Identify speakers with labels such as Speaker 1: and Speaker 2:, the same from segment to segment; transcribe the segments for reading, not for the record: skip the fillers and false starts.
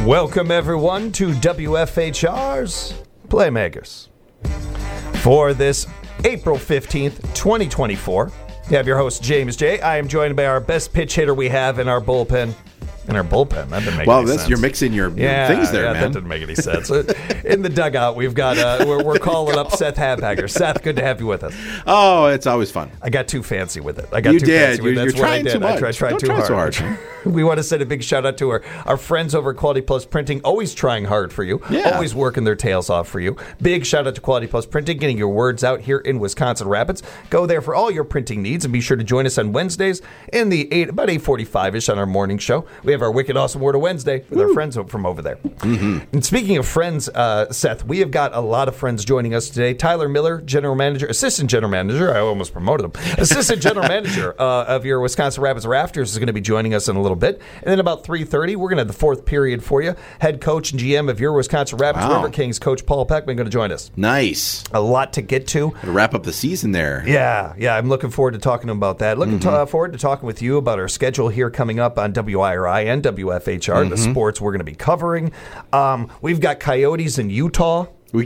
Speaker 1: Welcome, everyone, to WFHR's Playmakers. For this April 15th, 2024, you have your host, James J. I am joined by our best pitch hitter we have in our bullpen. That didn't make any sense.
Speaker 2: You're mixing your things there, man.
Speaker 1: That didn't make any sense. In the dugout, we've got, we're calling up Seth Habhager. Seth, good to have you with us.
Speaker 2: Oh, it's always fun.
Speaker 1: I got too fancy with it.
Speaker 2: You're trying too much.
Speaker 1: I tried too hard. We want to send a big shout out to our friends over at Quality Plus Printing, always trying hard for you, always working their tails off for you. Big shout out to Quality Plus Printing, getting your words out here in Wisconsin Rapids. Go there for all your printing needs, and be sure to join us on Wednesdays in the about 8:45-ish on our morning show. We have our Wicked Awesome Word of Wednesday with our friends from over there. Mm-hmm. And speaking of friends, Seth, we have got a lot of friends joining us today. Tyler Miller, Assistant General Manager, I almost promoted him, Assistant General Manager of your Wisconsin Rapids Rafters is going to be joining us in a little bit. And then about 3:30, we're going to have the fourth period for you. Head coach and GM of your Wisconsin Rapids River Kings, Coach Paul Peckman, going to join us.
Speaker 2: Nice.
Speaker 1: A lot to get to.
Speaker 2: To wrap up the season there.
Speaker 1: Yeah, I'm looking forward to talking about that. Looking forward to talking with you about our schedule here coming up on WIRI and WFHR, the sports we're going to be covering. We've got Coyotes in Utah.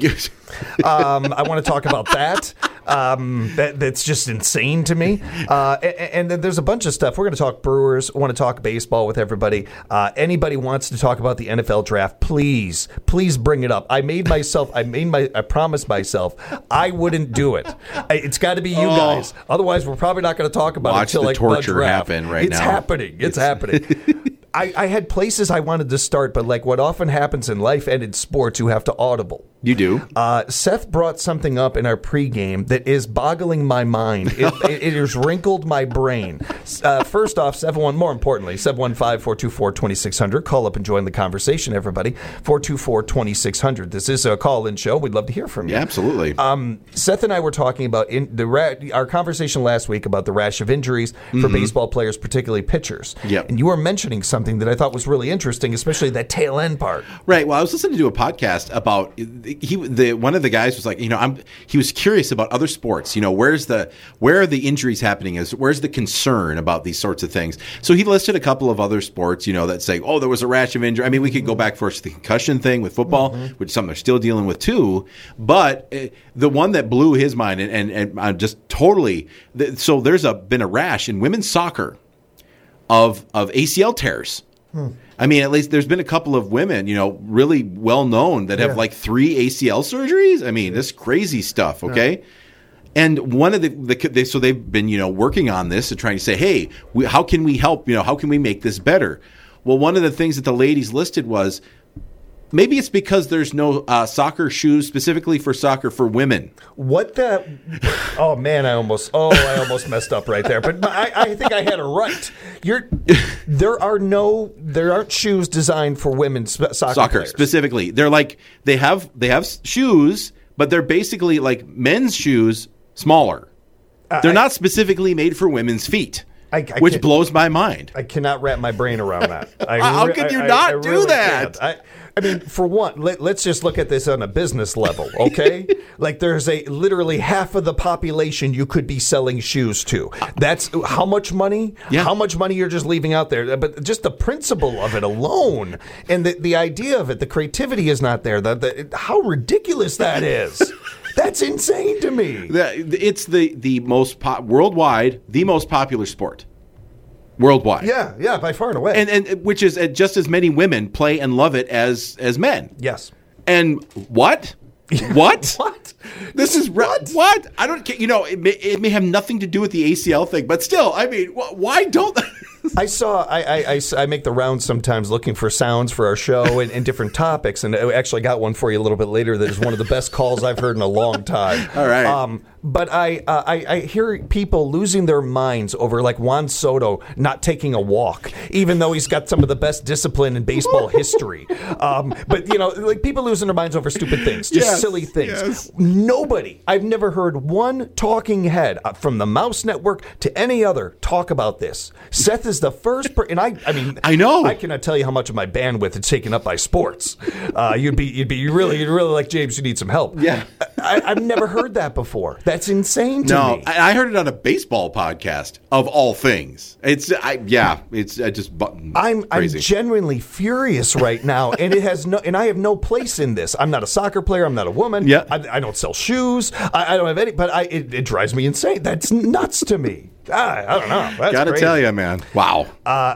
Speaker 1: I want to talk about that. That's just insane to me. And then there's a bunch of stuff. We're going to talk Brewers. Want to talk baseball with everybody. Anybody wants to talk about the NFL draft, please bring it up. I promised myself I wouldn't do it. It's got to be you guys. Otherwise, we're probably not going to talk about it until
Speaker 2: the torture happen right
Speaker 1: now. It's happening. I had places I wanted to start, but like what often happens in life and in sports, you have to audible.
Speaker 2: You do.
Speaker 1: Seth brought something up in our pregame that is boggling my mind. It has wrinkled my brain. First off, more importantly, 715-424-2600. Call up and join the conversation, everybody. 424-2600. This is a call-in show. We'd love to hear from you.
Speaker 2: Yeah, absolutely.
Speaker 1: Seth and I were talking about our conversation last week about the rash of injuries for baseball players, particularly pitchers.
Speaker 2: Yep.
Speaker 1: And you were mentioning something that I thought was really interesting, especially that tail end part.
Speaker 2: Right. Well, I was listening to a podcast about one of the guys was like, he was curious about other sports. Where are the injuries happening? Where's the concern about these sorts of things? So he listed a couple of other sports, that say, there was a rash of injury. I mean, we could go back first to the concussion thing with football, which is something they're still dealing with too. But the one that blew his mind and just totally, so there's been a rash in women's soccer of ACL tears. I mean, at least there's been a couple of women, really well known that have like 3 ACL surgeries. I mean, this crazy stuff. Okay. And one of so they've been, working on this and trying to say, hey, how can we help? How can we make this better? Well, one of the things that the ladies listed was, maybe it's because there's no soccer shoes specifically for soccer for women.
Speaker 1: Oh man, I almost messed up right there. But I think I had it right. There aren't shoes designed for women's soccer players.
Speaker 2: Specifically. They're like they have shoes, but they're basically like men's shoes, smaller. They're not specifically made for women's feet. Which blows my mind.
Speaker 1: I cannot wrap my brain around that.
Speaker 2: How could you not do that?
Speaker 1: I mean, for one, let's just look at this on a business level, okay? Like there's literally half of the population you could be selling shoes to. That's how much money?
Speaker 2: Yeah.
Speaker 1: How much money you're just leaving out there. But just the principle of it alone and the idea of it, the creativity is not there. How ridiculous that is. That's insane to me.
Speaker 2: It's the most worldwide, the most popular sport. Worldwide.
Speaker 1: Yeah, by far and away.
Speaker 2: And which is just as many women play and love it as men.
Speaker 1: Yes.
Speaker 2: And what? What?
Speaker 1: What?
Speaker 2: This is what? I don't care. It may have nothing to do with the ACL thing, but still, I mean, why don't
Speaker 1: I make the rounds sometimes looking for sounds for our show and different topics, and I actually got one for you a little bit later that is one of the best calls I've heard in a long time.
Speaker 2: All right.
Speaker 1: But I hear people losing their minds over like Juan Soto not taking a walk, even though he's got some of the best discipline in baseball history. But like people losing their minds over stupid things, just silly things.
Speaker 2: Yes.
Speaker 1: Nobody, I've never heard one talking head from the Mouse Network to any other talk about this. Seth is the first person, and I mean,
Speaker 2: I know.
Speaker 1: I cannot tell you how much of my bandwidth is taken up by sports. You'd really like James. You need some help.
Speaker 2: Yeah.
Speaker 1: I've never heard that before. That's insane to
Speaker 2: No,
Speaker 1: me.
Speaker 2: I heard it on a baseball podcast of all things. I'm
Speaker 1: genuinely furious right now, and I have no place in this. I'm not a soccer player. I'm not a woman.
Speaker 2: Yeah.
Speaker 1: I don't sell shoes. I don't have any. But it drives me insane. That's nuts to me. I don't know. That's
Speaker 2: gotta
Speaker 1: crazy.
Speaker 2: tell you, man. Wow.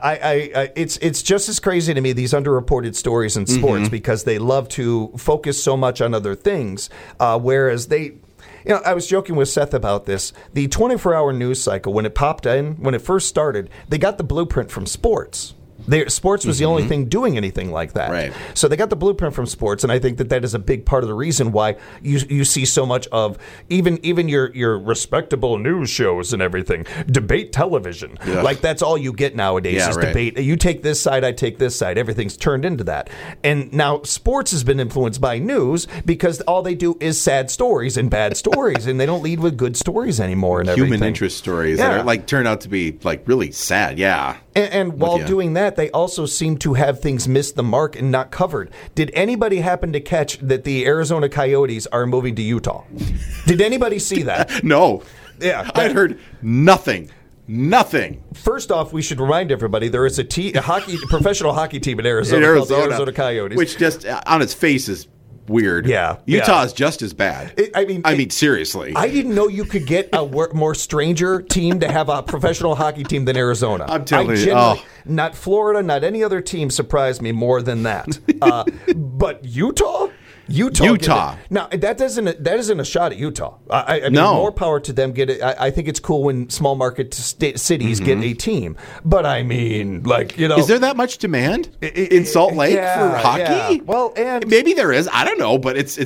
Speaker 1: It's just as crazy to me, these underreported stories in sports, because they love to focus so much on other things, whereas they. I was joking with Seth about this. The 24-hour news cycle, when it popped in, when it first started, they got the blueprint from sports. Sports was the only thing doing anything like that.
Speaker 2: Right.
Speaker 1: So they got the blueprint from sports, and I think that is a big part of the reason why you see so much of even your respectable news shows and everything, debate television.
Speaker 2: Yeah.
Speaker 1: Like that's all you get nowadays is debate. You take this side, I take this side. Everything's turned into that. And now sports has been influenced by news because all they do is sad stories and bad stories, and they don't lead with good stories anymore and everything.
Speaker 2: Human interest stories that are turn out to be really sad. Yeah.
Speaker 1: And while doing that, they also seem to have things missed the mark and not covered. Did anybody happen to catch that the Arizona Coyotes are moving to Utah? Did anybody see that?
Speaker 2: No.
Speaker 1: Yeah.
Speaker 2: I'd heard nothing. Nothing.
Speaker 1: First off, we should remind everybody there is a professional hockey team in Arizona called the Arizona Coyotes.
Speaker 2: Which just on its face is weird.
Speaker 1: Yeah.
Speaker 2: Utah is just as bad. I mean, seriously.
Speaker 1: I didn't know you could get a more stranger team to have a professional hockey team than Arizona.
Speaker 2: I'm telling you.
Speaker 1: Not Florida, not any other team surprised me more than that. But Utah? Utah. Now that isn't a shot at Utah. I mean, more power to them. Get it. I think it's cool when small market cities get a team. But I mean, is
Speaker 2: there that much demand in Salt Lake for hockey?
Speaker 1: Yeah. Well, and
Speaker 2: maybe there is. I don't know, but it's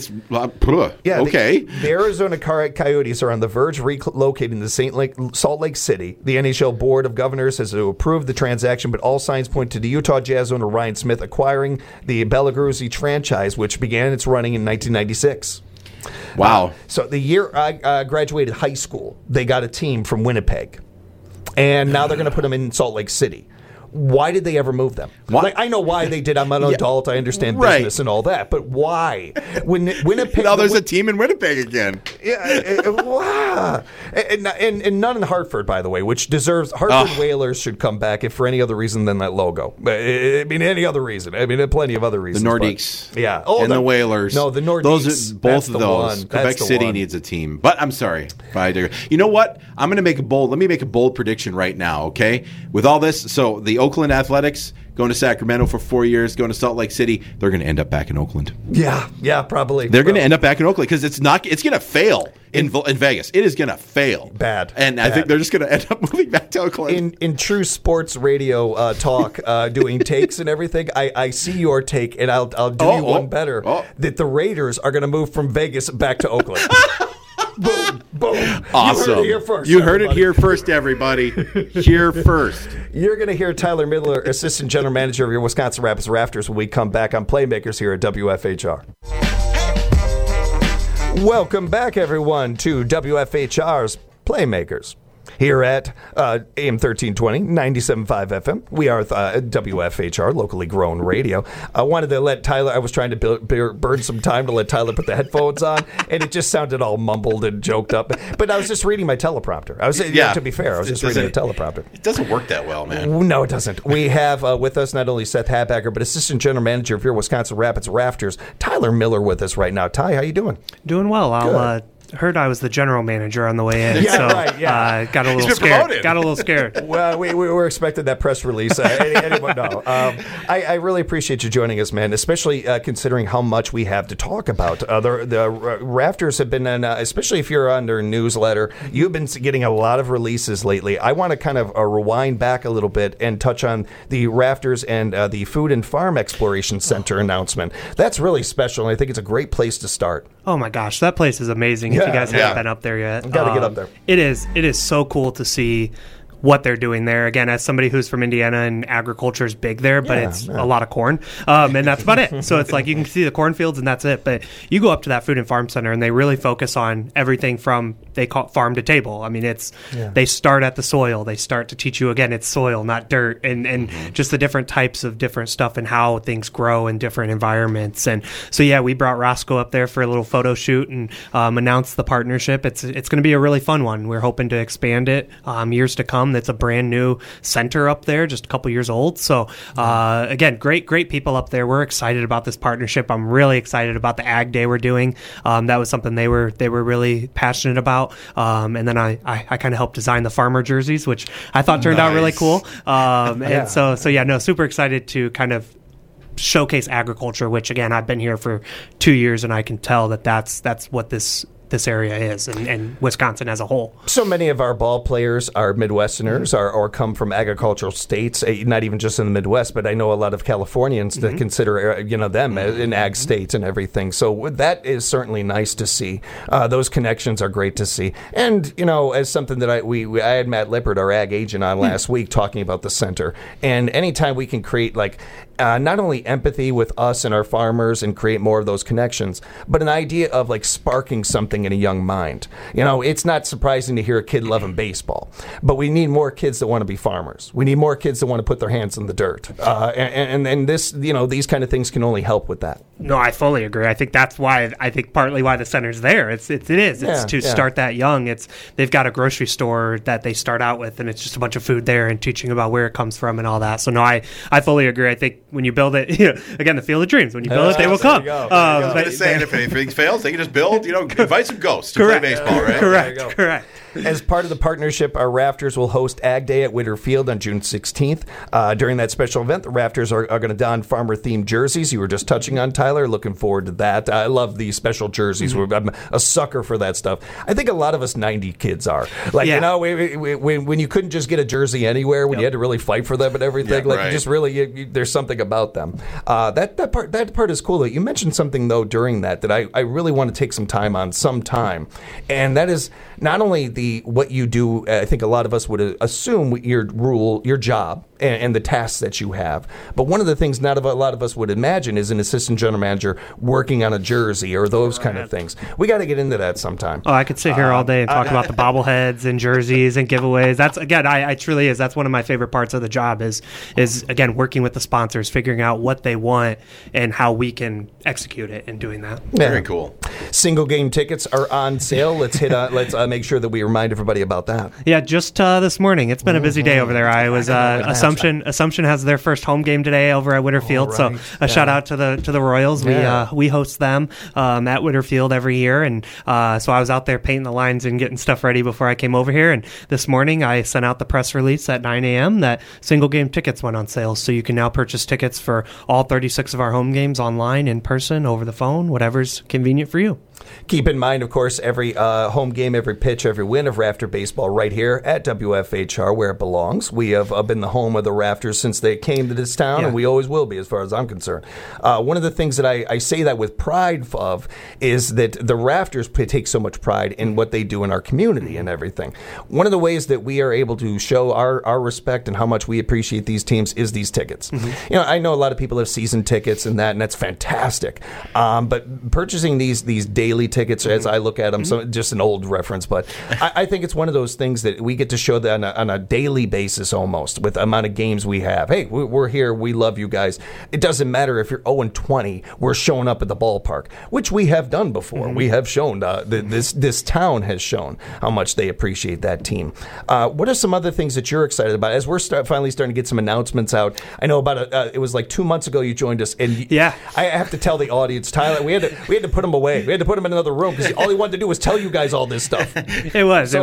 Speaker 2: okay.
Speaker 1: The Arizona Coyotes are on the verge of relocating to Salt Lake City. The NHL Board of Governors has approved the transaction, but all signs point to the Utah Jazz owner Ryan Smith acquiring the Belarusian franchise, which began its running in 1996.
Speaker 2: Wow.
Speaker 1: So the year I graduated high school, they got a team from Winnipeg. And now they're going to put them in Salt Lake City. Why did they ever move them? I know why they did. I'm an adult. I understand business and all that. But why? When Winnipeg.
Speaker 2: Now there's a team in Winnipeg again.
Speaker 1: Yeah. Wow. And none in Hartford, by the way, which deserves. Hartford Whalers should come back if for any other reason than that logo. I mean, any other reason. I mean, there are plenty of other reasons.
Speaker 2: The Nordiques.
Speaker 1: Yeah.
Speaker 2: And the Whalers.
Speaker 1: No, the Nordiques.
Speaker 2: Those are both of those. Quebec City needs a team. But I'm sorry. You know what? I'm going to make a bold. Let me make a bold prediction right now, okay? With all this, so the Oakland Athletics going to Sacramento for 4 years, going to Salt Lake City, they're going to end up back in Oakland.
Speaker 1: Yeah, probably.
Speaker 2: They're going to end up back in Oakland because it's going to fail in Vegas. It is going to fail.
Speaker 1: Bad.
Speaker 2: And I think they're just going to end up moving back to Oakland.
Speaker 1: In true sports radio talk, doing takes and everything, I see your take, and I'll do you one better, that the Raiders are going to move from Vegas back to Oakland. Boom, boom.
Speaker 2: Awesome. You heard it here first, everybody. Here first.
Speaker 1: You're going to hear Tyler Miller, Assistant General Manager of your Wisconsin Rapids Rafters, when we come back on Playmakers here at WFHR. Welcome back, everyone, to WFHR's Playmakers. Here at AM 1320, 97.5 FM. We are WFHR, locally grown radio. I wanted to let Tyler, I was trying to burn some time to let Tyler put the headphones on, and it just sounded all mumbled and joked up. But I was just reading my teleprompter. To be fair, I was just reading the teleprompter.
Speaker 2: It doesn't work that well, man.
Speaker 1: No, it doesn't. We have with us not only Seth Habacker, but Assistant General Manager of your Wisconsin Rapids Rafters, Tyler Miller, with us right now. Ty, how you doing?
Speaker 3: Doing well. I'll heard I was the general manager on the way in, got a little scared.
Speaker 2: Promoted.
Speaker 3: Got a little scared.
Speaker 1: Well, we were expecting that press release. Anyone know? I really appreciate you joining us, man, especially considering how much we have to talk about. The Rafters have been, especially if you're on their newsletter, you've been getting a lot of releases lately. I want to kind of rewind back a little bit and touch on the Rafters and the Food and Farm Exploration Center announcement. That's really special, and I think it's a great place to start.
Speaker 3: Oh my gosh, that place is amazing. If you guys haven't been up there yet,
Speaker 1: Got to get up there.
Speaker 3: It is so cool to see what they're doing there. Again, as somebody who's from Indiana, and agriculture is big there, but it's a lot of corn, and that's about it. So it's like you can see the cornfields and that's it. But you go up to that Food and Farm Center and they really focus on everything from, they call it farm to table. I mean, they start at the soil. They start to teach you, again, it's soil, not dirt, and just the different types of different stuff and how things grow in different environments. And so, we brought Roscoe up there for a little photo shoot and announced the partnership. It's going to be a really fun one. We're hoping to expand it years to come. That's a brand new center up there, just a couple years old. So again, great people up there. We're excited about this partnership. I'm really excited about the Ag Day we're doing. That was something they were really passionate about. And then I kind of helped design the farmer jerseys, which I thought turned out really cool. And super excited to kind of showcase agriculture, which again, I've been here for 2 years and I can tell that's what this area is, and Wisconsin as a whole.
Speaker 1: So many of our ball players are Midwesterners or come from agricultural states, not even just in the Midwest, but I know a lot of Californians that consider them in ag states and everything. So that is certainly nice to see. Those connections are great to see. And, as something that I had Matt Lippert, our ag agent, on last week talking about the center. And anytime we can create not only empathy with us and our farmers and create more of those connections, but an idea of sparking something in a young mind. It's not surprising to hear a kid loving baseball, but we need more kids that want to be farmers. We need more kids that want to put their hands in the dirt. And this, these kind of things can only help with that.
Speaker 3: No, I fully agree. I think that's why, partly why the center's there. It's to start that young. They've got a grocery store that they start out with, and it's just a bunch of food there and teaching about where it comes from and all that. So no, I fully agree. I think when you build it, again, the field of dreams, when you build it, they will come.
Speaker 2: But saying if anything fails, they can just build, invite some ghosts to play baseball, right?
Speaker 3: Correct.
Speaker 1: As part of the partnership, our Rafters will host Ag Day at Witter Field on June 16th. During that special event, the Rafters are going to don farmer-themed jerseys. You were just touching on, Tyler. Looking forward to that. I love these special jerseys. I'm a sucker for that stuff. I think a lot of us 90 kids are. When you couldn't just get a jersey anywhere, when you had to really fight for them and everything, you just really, there's something about them. That part is cool. You mentioned something, though, during that I really want to take some time on sometime, and that is not only what you do. I think a lot of us would assume your job and the tasks that you have. But one of the things not a lot of us would imagine is an assistant general manager working on a jersey or those kind of things. We got to get into that sometime.
Speaker 3: Oh, I could sit here all day and talk about the bobbleheads and jerseys and giveaways. That's, again, I truly is. That's one of my favorite parts of the job is again, working with the sponsors, figuring out what they want and how we can execute it in doing that.
Speaker 2: Very cool.
Speaker 1: Single game tickets are on sale. Let's make sure that we remind everybody about that.
Speaker 3: Yeah, just this morning. It's been a busy day over there. I was Assumption has their first home game today over at Witter Field. Right. So a shout out to the Royals. We host them at Witter Field every year, and so I was out there painting the lines and getting stuff ready before I came over here. And this morning I sent out the press release at 9 a.m. that single game tickets went on sale. So you can now purchase tickets for all 36 of our home games online, in person, over the phone, whatever's convenient for you.
Speaker 1: Keep in mind, of course, every home game, every pitch, every win of Rafter Baseball right here at WFHR, where it belongs. We have been the home of the Rafters since they came to this town, and we always will be as far as I'm concerned. One of the things that I say that with pride of is that the Rafters take so much pride in what they do in our community and everything. One of the ways that we are able to show our respect and how much we appreciate these teams is these tickets. I know a lot of people have season tickets and that's fantastic. But purchasing these daily tickets, as I look at them, so just an old reference, but I think it's one of those things that we get to show that on a daily basis almost with the amount of games we have. Hey, we're here. We love you guys. It doesn't matter if you're 0-20. We're showing up at the ballpark, which we have done before. We have shown this town has shown how much they appreciate that team. What are some other things that you're excited about as we're finally starting to get some announcements out? I know about it was like 2 months ago you joined us, and I have to tell the audience, Tyler, we had to put him away. We had to put him in another room because all he wanted to do was tell you guys all this stuff.
Speaker 3: It's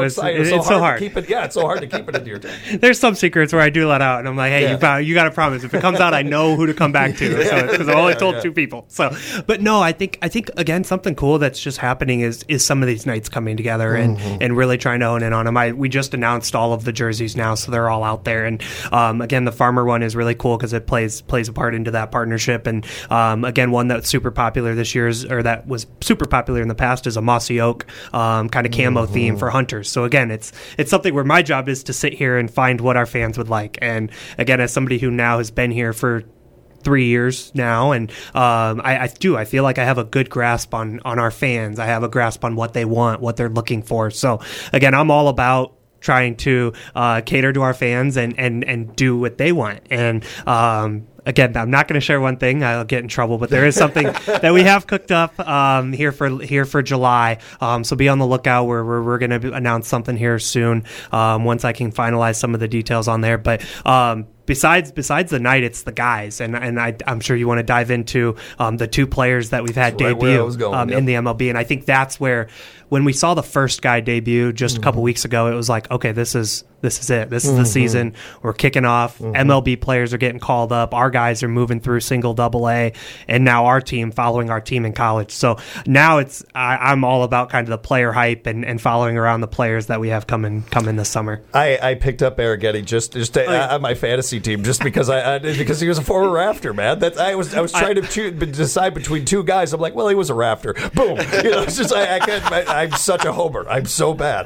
Speaker 3: so hard.
Speaker 1: It's so hard to keep it into your time.
Speaker 3: There's some secrets where I do let out, and I'm like, hey, you got to promise. If it comes out, I know who to come back to. Because I've only told 2 people. So, but no, I think again, something cool that's just happening is some of these nights coming together and really trying to hone in on them. We just announced all of the jerseys now, so they're all out there. And again, the farmer one is really cool because it plays a part into that partnership. And again, one that's super popular this year that was super popular popular in the past is a mossy oak kind of camo theme for hunters. So again, it's something where my job is to sit here and find what our fans would like. And again, as somebody who now has been here for 3 years now, and I feel like I have a good grasp on our fans. I have a grasp on what they want, what they're looking for. So again, I'm all about trying to cater to our fans and do what they want. And again, I'm not going to share one thing. I'll get in trouble, but there is something that we have cooked up here for July. So be on the lookout. We're going to announce something here soon once I can finalize some of the details on there. But besides the night, it's the guys, and I'm sure you want to dive into the two players that we've had debut in the MLB, and I think that's where, when we saw the first guy debut just a couple weeks ago, it was like, okay, this is it. This is the season. We're kicking off. MLB players are getting called up. Our guys are moving through single, double A, and now our team following our team in college. So now I'm all about kind of the player hype and following around the players that we have coming this summer.
Speaker 1: I picked up Arrighetti just on my fantasy team just because he was a former Rafter, man. I was trying to decide between two guys. I'm like, well, he was a Rafter. Boom. It's just I'm such a homer. I'm so bad.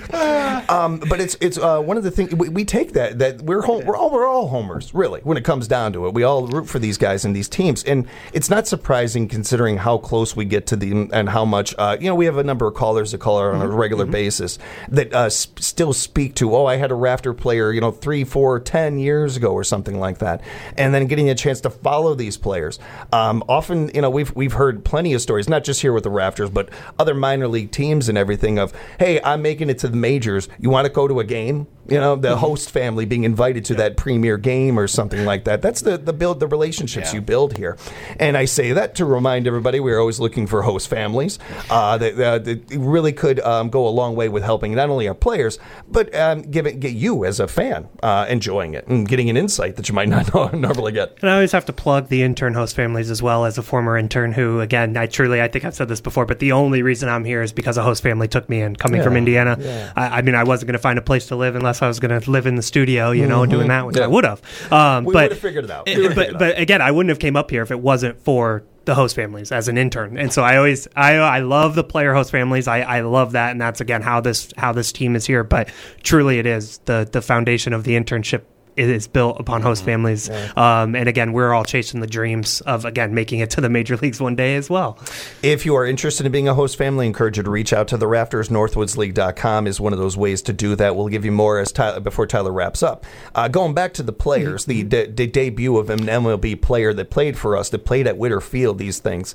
Speaker 1: But it's one of the things we take that we're all homers, really, when it comes down to it. We all root for these guys and these teams, and it's not surprising considering how close we get to them and how much we have a number of callers that call on a regular basis that still speak to, I had a Rafter player 3, 4, 10 years ago or something like that, and then getting a chance to follow these players. Often we've heard plenty of stories, not just here with the Rafters, but other minor league teams and everything of, hey, I'm making it to the majors. You want to go to a game? The host family being invited to that premier game or something like that. That's the relationships you build here. And I say that to remind everybody we're always looking for host families that really could go a long way with helping not only our players, but get you as a fan enjoying it and getting an insight that you might not normally get.
Speaker 3: And I always have to plug the intern host families as well, as a former intern who, again, I think I've said this before, but the only reason I'm here is because a host family took me in, coming from Indiana. Yeah. I wasn't going to find a place to live unless I was going to live in the studio, doing that, which I would have.
Speaker 1: We would have figured it out.
Speaker 3: But again, I wouldn't have came up here if it wasn't for the host families as an intern. And so I love the player host families. I love that, and that's again how this team is here. But truly, it is the foundation of the internship. It is built upon host families. Yeah. And again, we're all chasing the dreams of, again, making it to the major leagues one day as well.
Speaker 1: If you are interested in being a host family, I encourage you to reach out to the Rafters. Northwoodsleague.com is one of those ways to do that. We'll give you more before Tyler wraps up. Going back to the players, the debut of an MLB player that played for us, that played at Witter Field, these things.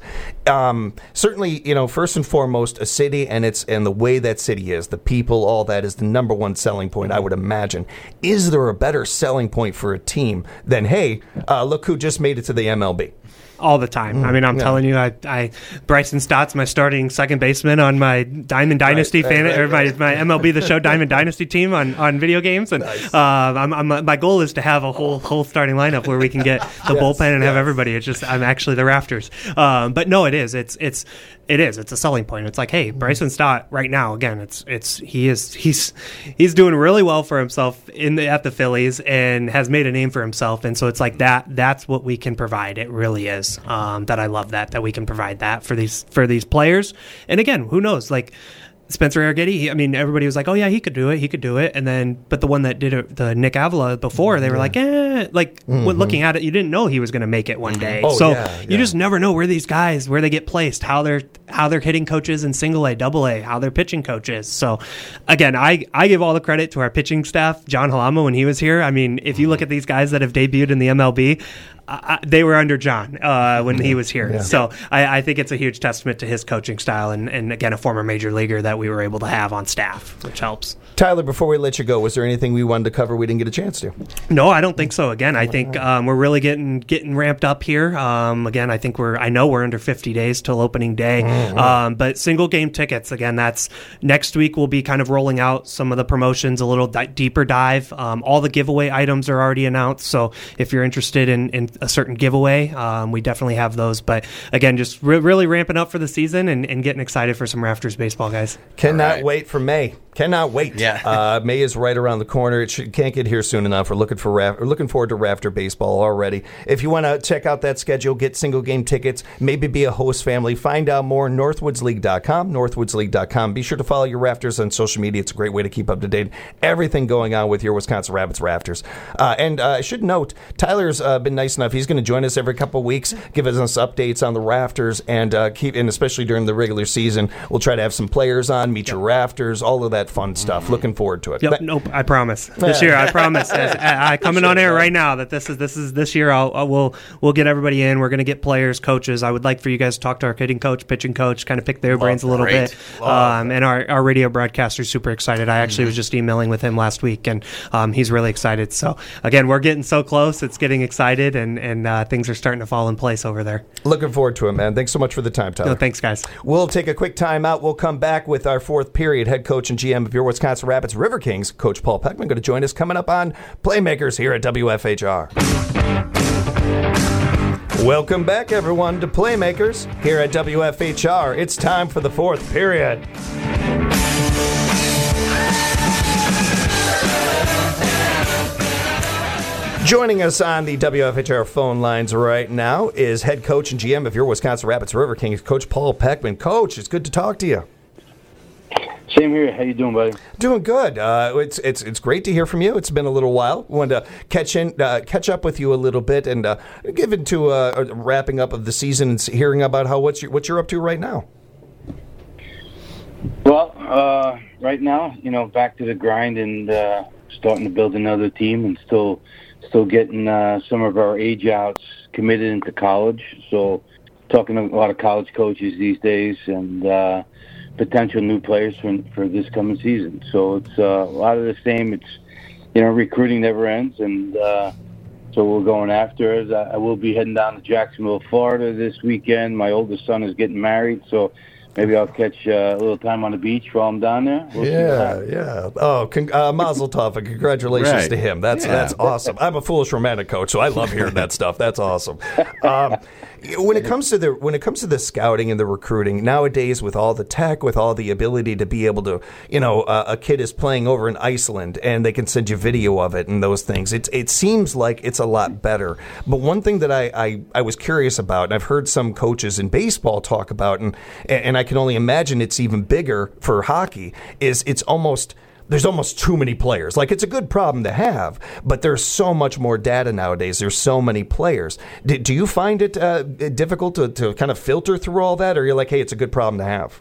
Speaker 1: Certainly, first and foremost, a city and the way that city is, the people, all that is the number one selling point, I would imagine. Is there a better selling point for a team than, hey, look who just made it to the MLB?
Speaker 3: All the time. I'm telling you, Bryson Stott's my starting second baseman on my Diamond Dynasty my MLB The Show Diamond Dynasty team on video games, and nice. My goal is to have a whole starting lineup where we can get the bullpen and have everybody. It's just I'm actually the Rafters, but no, it is. It's a selling point. It's like, hey, Bryson Stott right now, again, he's doing really well for himself at the Phillies and has made a name for himself, and so it's like that's what we can provide. It really is. That I love that we can provide that for these players. And again, who knows? Like Spencer Arrighetti, everybody was like, oh yeah, he could do it. And then, but the one that did it, the Nick Avila before, they were like, looking at it, you didn't know he was going to make it one day. You just never know where these guys, where they get placed, how they're hitting coaches in single A, double A, how their pitching coaches. So again, I give all the credit to our pitching staff. John Halama, when he was here, if you look at these guys that have debuted in the MLB, they were under John when he was here. Yeah. So I think it's a huge testament to his coaching style and again, a former major leaguer that we were able to have on staff, which helps.
Speaker 1: Tyler, before we let you go, was there anything we wanted to cover we didn't get a chance to?
Speaker 3: No, I don't think so. Again, I think we're really getting ramped up here. Again, I know we're under 50 days till opening day. But single game tickets, again, that's next week. We'll be kind of rolling out some of the promotions, a little deeper dive. All the giveaway items are already announced. So if you're interested in a certain giveaway, we definitely have those. But again, just really ramping up for the season and getting excited for some Rafters baseball, guys.
Speaker 1: Cannot wait for May. Cannot wait. Yeah. May is right around the corner. Can't get here soon enough. We're looking forward to Rafter baseball already. If you want to check out that schedule, get single game tickets, maybe be a host family, find out more northwoodsleague.com, northwoodsleague.com. Be sure to follow your Rafters on social media. It's a great way to keep up to date everything going on with your Wisconsin Rabbits Rafters. And I should note, Tyler's been nice enough. He's going to join us every couple of weeks, give us updates on the Rafters, and especially during the regular season, we'll try to have some players on, meet your Rafters, all of that fun stuff. Looking forward to it.
Speaker 3: Yep. Nope. I promise. This year, I promise. I coming on air right now that this year we'll get everybody in. We're going to get players, coaches. I would like for you guys to talk to our hitting coach, pitching coach, kind of pick their brains a little bit. And our radio broadcaster is super excited. I actually was just emailing with him last week, and he's really excited. So again, we're getting so close. It's getting excited, and things are starting to fall in place over there.
Speaker 1: Looking forward to it, man. Thanks so much for the time, Tyler.
Speaker 3: No, thanks, guys.
Speaker 1: We'll take a quick time out. We'll come back with our fourth period. Head coach and GM of your Wisconsin Rapids River Kings, Coach Paul Peckman, going to join us coming up on Playmakers here at WFHR. Welcome back, everyone, to Playmakers here at WFHR. It's time for the fourth period. Joining us on the WFHR phone lines right now is head coach and GM of your Wisconsin Rapids River Kings, Coach Paul Peckman. Coach, it's good to talk to you.
Speaker 4: Same here. How you doing, buddy?
Speaker 1: Doing good. It's great to hear from you. It's been a little while. Wanted to catch up with you a little bit and give into a wrapping up of the season and hearing about what you're up to right now.
Speaker 4: Well, right now, back to the grind and starting to build another team and still getting some of our age outs committed into college. So talking to a lot of college coaches these days and potential new players for this coming season. So it's a lot of the same. It's, recruiting never ends. And so we're going after it. I will be heading down to Jacksonville, Florida this weekend. My oldest son is getting married. So maybe I'll catch a little time on the beach while I'm down there.
Speaker 1: Yeah. Oh, Mazel Tov, and congratulations to him. That's awesome. I'm a foolish romantic coach, so I love hearing that stuff. That's awesome. When it comes to the scouting and the recruiting nowadays, with all the tech, with all the ability to be able to, a kid is playing over in Iceland and they can send you video of it and those things. It seems like it's a lot better. But one thing that I was curious about, and I've heard some coaches in baseball talk about, and I can only imagine it's even bigger for hockey, is there's almost too many players. Like, it's a good problem to have, but there's so much more data nowadays. There's so many players. Do you find it difficult to kind of filter through all that, or you're like, hey, it's a good problem to have?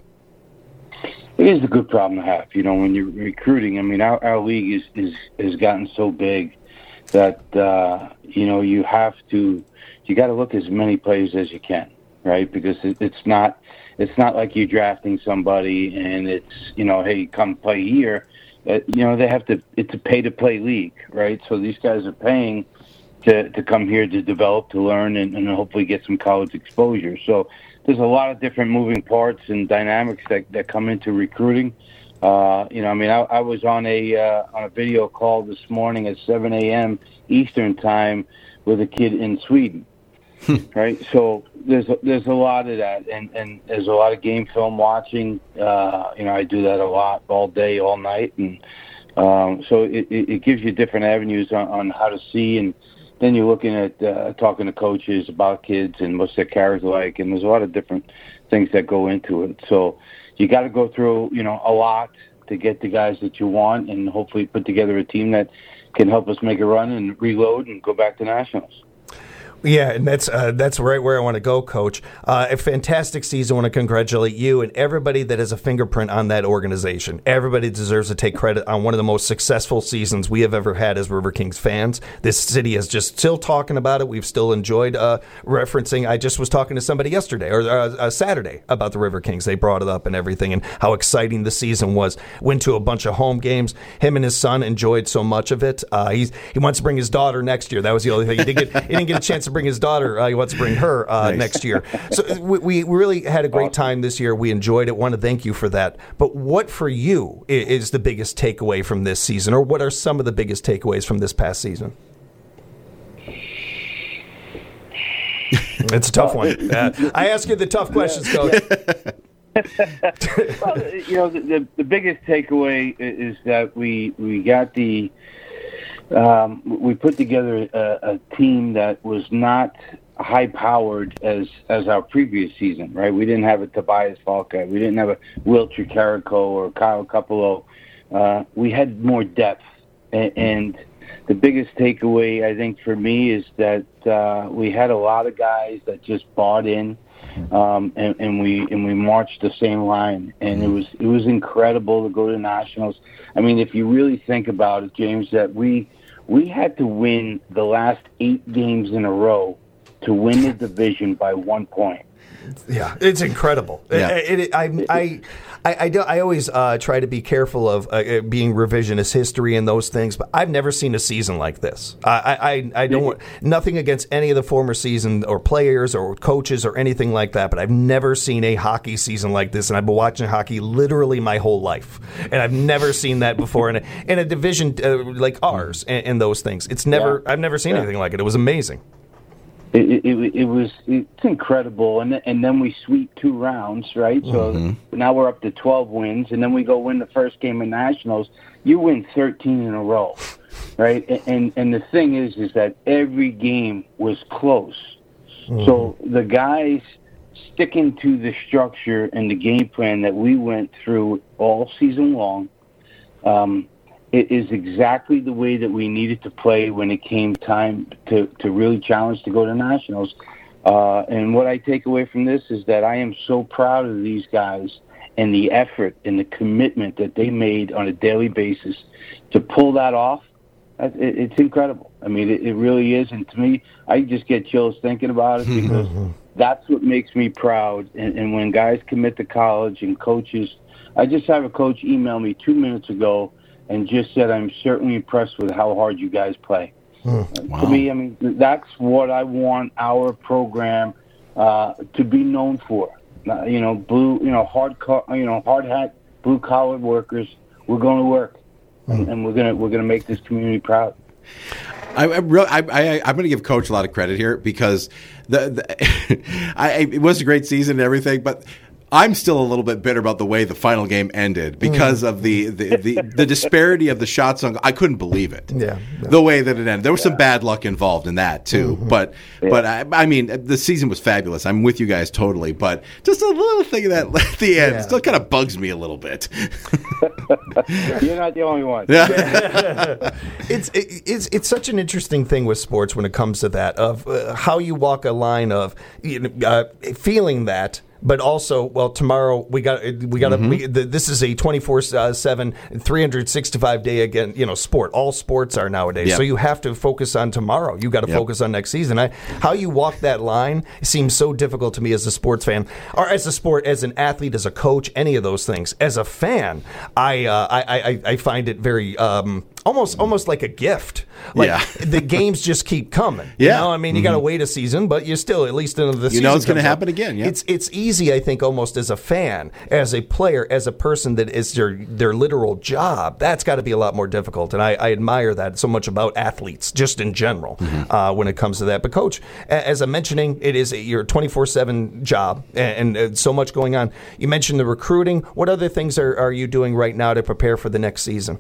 Speaker 4: It is a good problem to have. When you're recruiting, I mean, our league has gotten so big that, you got to look as many players as you can, right? Because it's not like you're drafting somebody and it's, hey, come play here. They have to. It's a pay-to-play league, right? So these guys are paying to come here to develop, to learn, and hopefully get some college exposure. So there's a lot of different moving parts and dynamics that come into recruiting. I was on a video call this morning at 7 a.m. Eastern time with a kid in Sweden. Right, so there's a lot of that, and there's a lot of game film watching. I do that a lot, all day, all night, and so it gives you different avenues on how to see, and then you're looking at talking to coaches about kids and what's their character like, and there's a lot of different things that go into it. So you got to go through, a lot to get the guys that you want, and hopefully put together a team that can help us make a run and reload and go back to nationals.
Speaker 1: Yeah, and that's right where I want to go, Coach. A fantastic season. I want to congratulate you and everybody that has a fingerprint on that organization. Everybody deserves to take credit on one of the most successful seasons we have ever had as River Kings fans. This city is just still talking about it. We've still enjoyed referencing. I just was talking to somebody yesterday or Saturday about the River Kings. They brought it up and everything and how exciting the season was. Went to a bunch of home games. Him and his son enjoyed so much of it. He wants to bring his daughter next year. That was the only thing. He didn't get a chance to bring his daughter. He wants to bring her next year. So we really had a great time this year. We enjoyed it. Want to thank you for that. But what for you is the biggest takeaway from this season, or what are some of the biggest takeaways from this past season? It's a tough one. I ask you the tough questions, Coach.
Speaker 4: Well, the biggest takeaway is that we got we put together a team that was not high-powered as our previous season, right? We didn't have a Tobias Falca. We didn't have a Will Tricarico or Kyle Capello. We had more depth. And the biggest takeaway, I think, for me is that we had a lot of guys that just bought in, and we marched the same line. And it was incredible to go to nationals. I mean, if you really think about it, James, that we had to win the last 8 games in a row to win the division by 1 point.
Speaker 1: Yeah, it's incredible.
Speaker 2: Yeah.
Speaker 1: I always try to be careful of being revisionist history and those things, but I've never seen a season like this. I don't want nothing against any of the former season or players or coaches or anything like that, but I've never seen a hockey season like this, and I've been watching hockey literally my whole life, and I've never seen that before in a division like ours and those things. I've never seen anything like it. It was amazing.
Speaker 4: It's incredible, and then we sweep 2 rounds, right? So now we're up to 12 wins, and then we go win the first game of nationals. You win 13 in a row, right? And the thing is that every game was close. So the guys sticking to the structure and the game plan that we went through all season long. It is exactly the way that we needed to play when it came time to really challenge to go to nationals. And what I take away from this is that I am so proud of these guys and the effort and the commitment that they made on a daily basis to pull that off. It's incredible. I mean, it really is. And to me, I just get chills thinking about it because that's what makes me proud. And when guys commit to college and coaches, I just have a coach email me 2 minutes ago and just said, I'm certainly impressed with how hard you guys play.
Speaker 2: Wow.
Speaker 4: To me, I mean, that's what I want our program to be known for. Hard hat, blue collar workers. We're going to work, and we're gonna make this community proud.
Speaker 2: I'm going to give Coach a lot of credit here because it was a great season and everything, but I'm still a little bit bitter about the way the final game ended because of the disparity of the shots on. I couldn't believe it.
Speaker 1: Yeah.
Speaker 2: The way that it ended. There was some bad luck involved in that too. But I mean, the season was fabulous. I'm with you guys totally. But just a little thing of that at the end still kind of bugs me a little bit.
Speaker 4: You're not the only one.
Speaker 2: Yeah.
Speaker 1: It's such an interesting thing with sports when it comes to that of how you walk a line of feeling that. But also, well, tomorrow we got this is a 24/7, 365-day again, sport. All sports are nowadays,
Speaker 2: Yep.
Speaker 1: so you have to focus on tomorrow. You got to focus on next season. How you walk that line seems so difficult to me as a sports fan, or as an athlete, as a coach, any of those things. As a fan, I find it very almost like a gift. Like the games just keep coming.
Speaker 2: Yeah.
Speaker 1: I mean, you got to wait a season, but you still at least in the season.
Speaker 2: It's going to happen again. Yeah.
Speaker 1: It's easy, I think, almost as a fan, as a player, as a person that is their literal job. That's got to be a lot more difficult, and I admire that so much about athletes, just in general, when it comes to that. But Coach, as I'm mentioning, it is your 24/7 job, and so much going on. You mentioned the recruiting. What other things are you doing right now to prepare for the next season?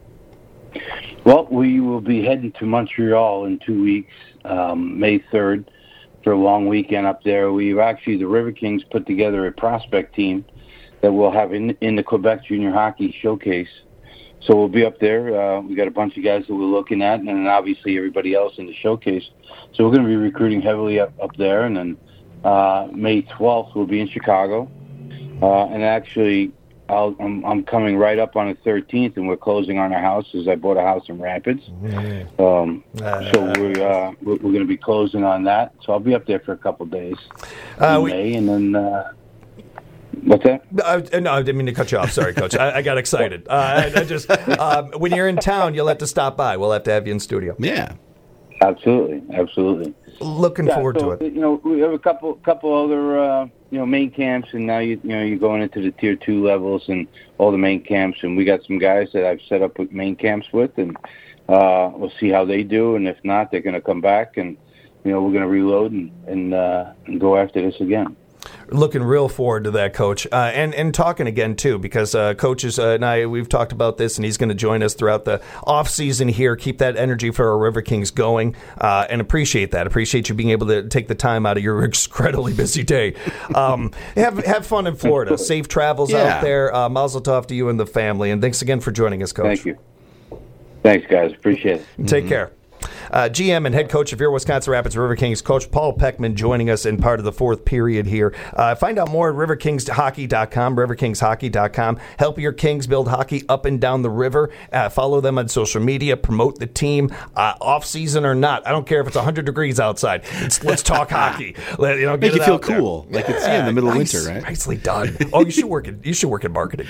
Speaker 4: Well, we will be heading to Montreal in 2 weeks, May 3rd, for a long weekend up there. The River Kings put together a prospect team that we'll have in the Quebec Junior Hockey Showcase. So we'll be up there. We got a bunch of guys that we're looking at, and then obviously everybody else in the showcase. So we're going to be recruiting heavily up there, and then May 12th we'll be in Chicago. And actually, I'm coming right up on the 13th, and we're closing on our houses. I bought a house in Rapids, so we're going to be closing on that. So I'll be up there for a couple of days in May, and then what's that?
Speaker 1: No, I didn't mean to cut you off. Sorry, Coach. I got excited. I just when you're in town, you'll have to stop by. We'll have to have you in studio.
Speaker 2: Yeah,
Speaker 4: absolutely.
Speaker 1: Looking forward to it.
Speaker 4: We have a couple other main camps, and now you're going into the tier 2 levels and all the main camps, and we got some guys that I've set up with main camps with, and we'll see how they do, and if not, they're going to come back, and we're going to reload and go after this again.
Speaker 1: Looking real forward to that, Coach. And talking again, too, because coaches and I, we've talked about this, and he's going to join us throughout the offseason here. Keep that energy for our River Kings going, and appreciate that. Appreciate you being able to take the time out of your incredibly busy day. Have fun in Florida. Safe travels out there. Mazel tov to you and the family. And thanks again for joining us, Coach.
Speaker 4: Thank you. Thanks, guys. Appreciate it.
Speaker 1: Take care. GM and head coach of your Wisconsin Rapids River Kings, Coach Paul Peckman, joining us in part of the fourth period here. Find out more at riverkingshockey.com, riverkingshockey.com. Help your Kings build hockey up and down the river. Follow them on social media. Promote the team, off-season or not. I don't care if it's 100 degrees outside. Let's talk hocky.
Speaker 2: Make you feel cool, like it's in the middle of winter, right?
Speaker 1: Nicely done. Oh, you should work in marketing.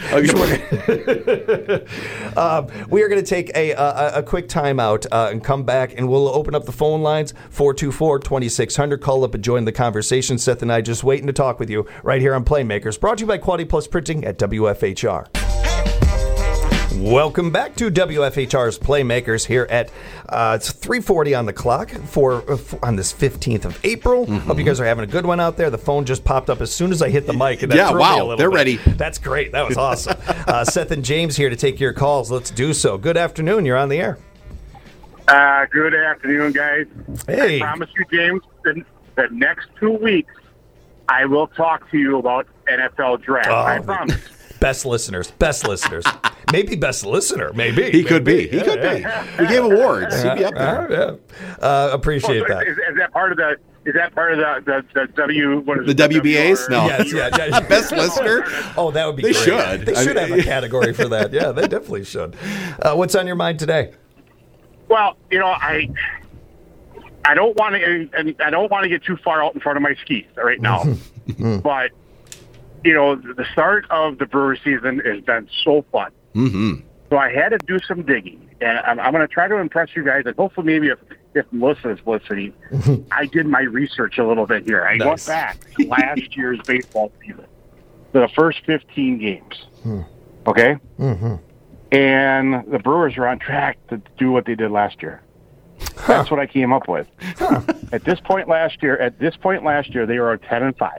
Speaker 1: We are going to take a quick timeout and come back, and we'll open up the phone lines, 424-2600. Call up and join the conversation. Seth and I just waiting to talk with you right here on Playmakers, brought to you by Quality Plus Printing at WFHR. Welcome back to WFHR's Playmakers here at it's 3:40 on the clock on this 15th of April. Hope you guys are having a good one out there. The phone just popped up as soon as I hit the mic. And that threw me a little
Speaker 2: they're
Speaker 1: bit.
Speaker 2: ready.
Speaker 1: That's great. That was awesome. Seth and James here to take your calls. Let's do so. Good afternoon. You're on the air.
Speaker 5: Good afternoon, guys.
Speaker 1: Hey.
Speaker 5: I promise you, James, the next 2 weeks, I will talk to you about NFL draft. I promise.
Speaker 1: Best listeners. Maybe best listener. Maybe.
Speaker 2: He could be. He could be. We gave awards. He'd be up there.
Speaker 1: Appreciate that.
Speaker 5: Is that part of the... Is that part of the W? What is
Speaker 2: the WBAs? No.
Speaker 1: Yes,
Speaker 2: Best listener?
Speaker 1: Oh, that would be
Speaker 2: They
Speaker 1: great.
Speaker 2: should.
Speaker 1: They should have a category for that. Yeah, they definitely should. What's on your mind today?
Speaker 5: Well, I don't want to get too far out in front of my skis right now, but the start of the Brewer season has been so fun. Mm-hmm. So I had to do some digging, and I'm going to try to impress you guys, and hopefully maybe if Melissa is listening, I did my research a little bit here. I went back to last year's baseball season, to the first 15 games. Okay? Mm-hmm. And the Brewers are on track to do what they did last year. That's what I came up with. At this point last year, they were 10-5.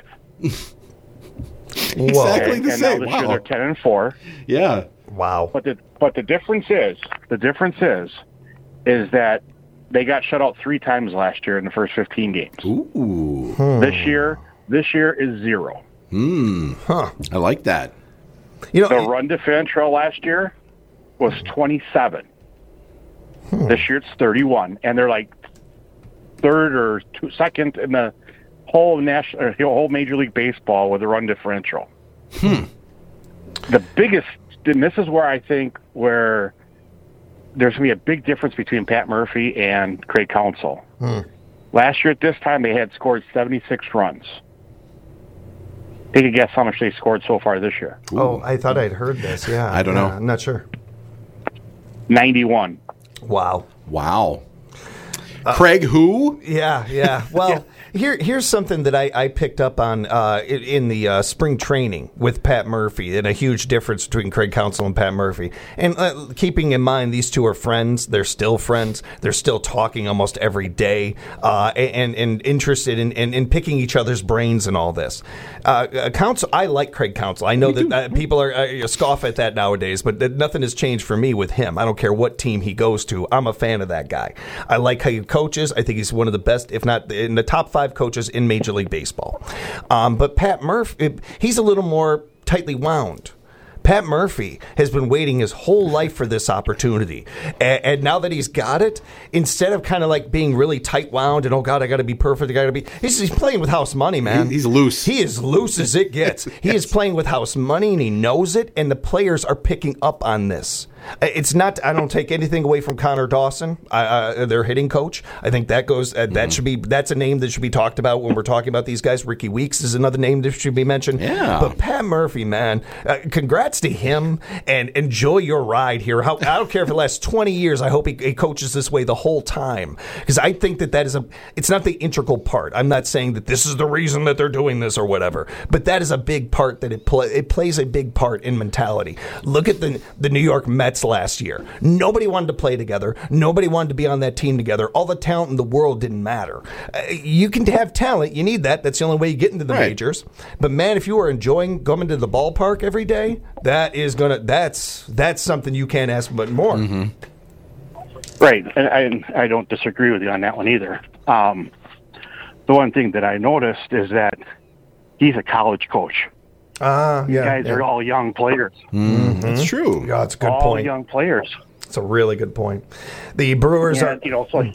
Speaker 2: Exactly the same.
Speaker 5: Now this year they're 10-4.
Speaker 2: Yeah.
Speaker 1: Wow.
Speaker 5: But the difference is that they got shut out 3 times last year in the first 15 games.
Speaker 2: Ooh.
Speaker 5: This year is 0.
Speaker 2: I like that.
Speaker 5: The run differential last year was 27. This year it's 31, and they're like third or second in the whole Major League Baseball with a run differential. The biggest, and this is where I think where there's going to be a big difference between Pat Murphy and Craig Counsell. Last year at this time they had scored 76 runs. Take a guess how much they scored so far this year.
Speaker 1: Ooh. Oh, I thought I'd heard this. Yeah,
Speaker 2: I don't know.
Speaker 1: I'm not sure.
Speaker 5: 91.
Speaker 1: Wow.
Speaker 2: Craig who?
Speaker 1: Yeah. Well, here's something that I picked up on in the spring training with Pat Murphy, and a huge difference between Craig Counsell and Pat Murphy. And keeping in mind these two are friends, they're still friends, they're still talking almost every day, and interested in picking each other's brains and all this. Counsell, I like Craig Counsell. I know that people are scoff at that nowadays, but nothing has changed for me with him. I don't care what team he goes to. I'm a fan of that guy. I like how he coaches. I think he's one of the best, if not in the top 5 coaches in Major League Baseball. But Pat Murphy, he's a little more tightly wound. Pat Murphy has been waiting his whole life for this opportunity. And now that he's got it, instead of kind of like being really tight wound and, oh, God, I got to be perfect, he's playing with house money, man.
Speaker 2: He's loose.
Speaker 1: He is loose as it gets. He is playing with house money, and he knows it, and the players are picking up on this. It's not. I don't take anything away from Connor Dawson, their hitting coach. I think that goes. That's a name that should be talked about when we're talking about these guys. Ricky Weeks is another name that should be mentioned.
Speaker 2: Yeah.
Speaker 1: But Pat Murphy, man, congrats to him, and enjoy your ride here. I don't care if it lasts 20 years. I hope he coaches this way the whole time, because I think that is it's not the integral part. I'm not saying that this is the reason that they're doing this or whatever, but that is a big part that it plays a big part in mentality. Look at the New York Mets Mets last year. Nobody wanted to play together. Nobody wanted to be on that team together. All the talent in the world didn't matter. You can have talent. You need that. That's the only way you get into the majors. But man, if you are enjoying going to the ballpark every day, that's something you can't ask but more.
Speaker 2: Mm-hmm.
Speaker 5: Right, and I don't disagree with you on that one either. The one thing that I noticed is that he's a college coach. You guys are all young players.
Speaker 2: Mm-hmm. That's true.
Speaker 1: Yeah, that's a good
Speaker 5: all
Speaker 1: point.
Speaker 5: Young players.
Speaker 1: It's a really good point. The Brewers are,
Speaker 5: so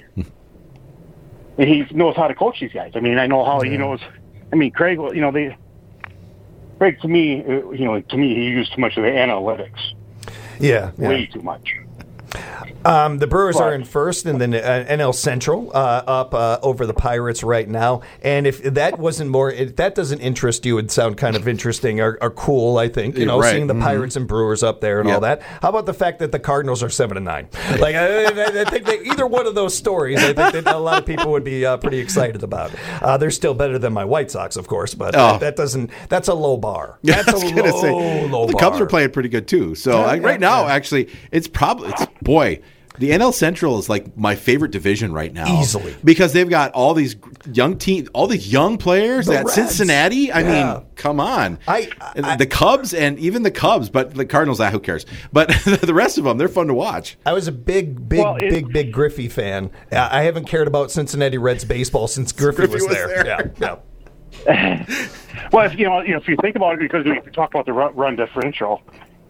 Speaker 5: he knows how to coach these guys. I mean, I know how he knows. I mean, Craig. Craig, to me, he used too much of the analytics.
Speaker 1: Yeah.
Speaker 5: Way too much.
Speaker 1: The Brewers are in first in the NL Central, up over the Pirates right now. And if that doesn't interest you, it'd sound kind of interesting or cool. I think seeing the Pirates and Brewers up there and all that. How about the fact that the Cardinals are 7-9? Like I think that either one of those stories, I think that a lot of people would be pretty excited about. They're still better than my White Sox, of course, but that's a low bar. That's a low bar.
Speaker 2: The Cubs are playing pretty good too. So right now, actually, boy. The NL Central is like my favorite division right now,
Speaker 1: easily,
Speaker 2: because they've got all these young players at Cincinnati. I mean, come on, the Cubs and even the Cubs, but the Cardinals, who cares? But the rest of them, they're fun to watch.
Speaker 1: I was a big Griffey fan. I haven't cared about Cincinnati Reds baseball since Griffey was there. Yeah.
Speaker 5: Well, if you think about it, because we talk about the run differential,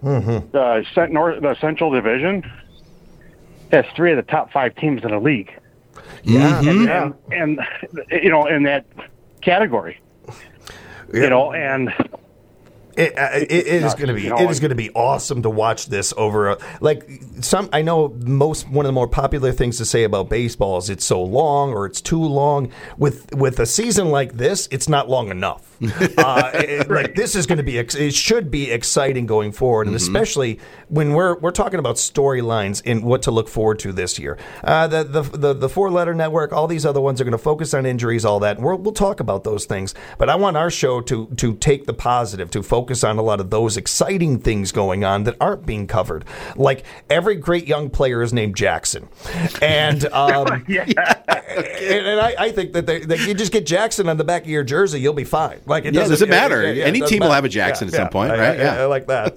Speaker 5: the Central Division has 3 of the top 5 teams in the league.
Speaker 1: Yeah,
Speaker 5: and in that category, and
Speaker 1: it is going to be going to be awesome to watch this over. I know one of the more popular things to say about baseball is it's so long or it's too long. With a season like this, it's not long enough. This is going to be it should be exciting going forward, and especially when we're talking about storylines and what to look forward to this year. The 4-letter network, all these other ones are going to focus on injuries, all that. And we'll talk about those things, but I want our show to take the positive, to focus on a lot of those exciting things going on that aren't being covered. Like every great young player is named Jackson, and and I think that you just get Jackson on the back of your jersey, you'll be fine. Like it
Speaker 2: doesn't matter. Any team will have a Jackson at some point, right?
Speaker 1: I like that.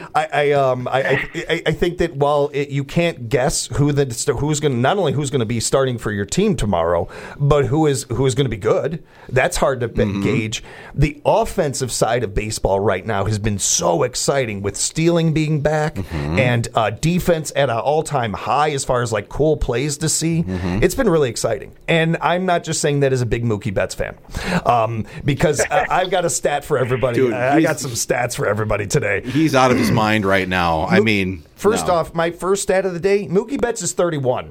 Speaker 1: I think that while you can't guess who's going to not only who's going to be starting for your team tomorrow, but who is going to be good. That's hard to gauge. The offensive side of baseball right now has been so exciting with Stealing being back and defense at an all-time high as far as like cool plays to see. It's been really exciting, and I'm not just saying that as a big Mookie Betts fan, because I've got a stat for everybody.
Speaker 2: Dude,
Speaker 1: I got some stats for everybody today.
Speaker 2: He's out of his mind right now. I mean,
Speaker 1: first off, my first stat of the day: Mookie Betts is 31.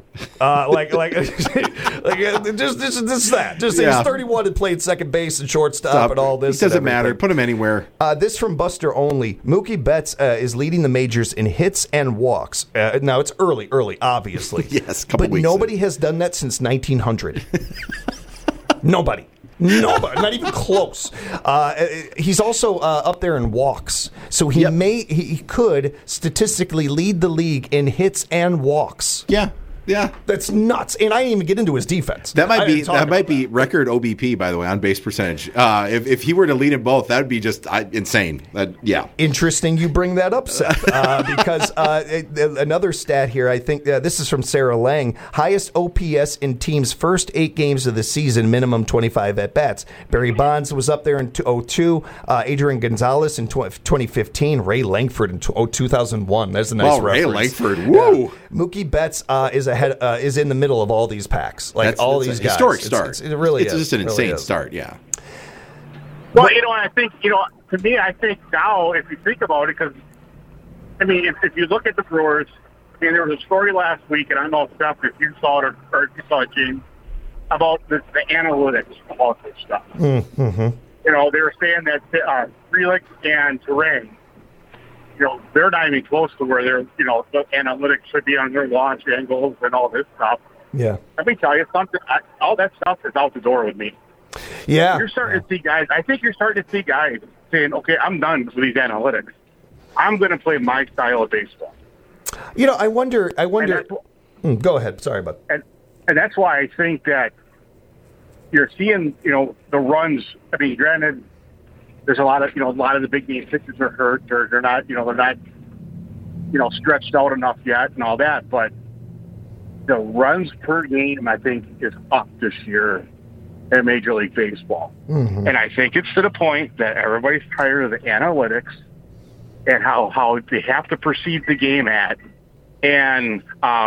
Speaker 1: Just that. He's 31 and played second base and shortstop and all this.
Speaker 2: It doesn't matter. Put him anywhere.
Speaker 1: This from Buster Only. Mookie Betts is leading the majors in hits and walks. Now it's early, obviously.
Speaker 2: Yes, a couple
Speaker 1: but
Speaker 2: weeks.
Speaker 1: Nobody has done that since 1900. Nobody, not even close. He's also up there in walks, so he could statistically lead the league in hits and walks.
Speaker 2: Yeah,
Speaker 1: that's nuts, and I didn't even get into his defense.
Speaker 2: That might be record OBP, by the way, on base percentage. If he were to lead in both, that would be just insane.
Speaker 1: Interesting you bring that up, Seth, because another stat here. I think this is from Sarah Lang. Highest OPS in teams' first 8 games of the season, minimum 25 at bats. Barry Bonds was up there in 2002. Adrian Gonzalez in 2015. Ray Langford in 2001. That's a nice reference.
Speaker 2: Ray Langford. Woo!
Speaker 1: Mookie Betts is in the middle of all these packs. These guys.
Speaker 2: Historic start.
Speaker 1: It really is.
Speaker 2: It's just an insane start, yeah.
Speaker 5: Well, I think, to me, I think now, if you think about it, because, if you look at the Brewers, there was a story last week, and I don't know, Steph, if you saw it or if you saw it, James, about the analytics about this stuff.
Speaker 1: Mm-hmm.
Speaker 5: They were saying that Frelick and Terrain, they're not even close to where they're, the analytics should be on their launch angles and all this stuff.
Speaker 1: Yeah.
Speaker 5: Let me tell you something. All that stuff is out the door with me.
Speaker 1: Yeah.
Speaker 5: You're starting to see guys. I think you're starting to see guys saying, okay, I'm done with these analytics. I'm going to play my style of baseball.
Speaker 1: I wonder. Go ahead. Sorry about that.
Speaker 5: And that's why I think that you're seeing, the runs. I mean, granted, there's a lot of the big game pitchers are hurt. They're not, stretched out enough yet and all that. But the runs per game, I think, is up this year in Major League Baseball. Mm-hmm. And I think it's to the point that everybody's tired of the analytics and how they have to perceive the game at. And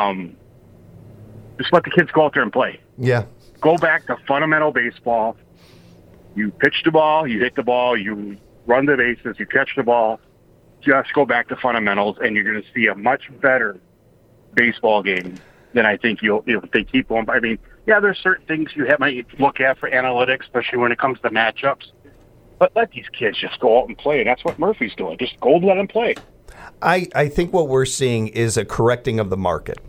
Speaker 5: just let the kids go out there and play.
Speaker 1: Yeah.
Speaker 5: Go back to fundamental baseball. You pitch the ball, you hit the ball, you run the bases, you catch the ball. Just go back to fundamentals, and you're going to see a much better baseball game than I think if they keep going. I mean, yeah, there's certain things you might look at for analytics, especially when it comes to matchups. But let these kids just go out and play. That's what Murphy's doing. Just go let them play.
Speaker 1: I think what we're seeing is a correcting of the market.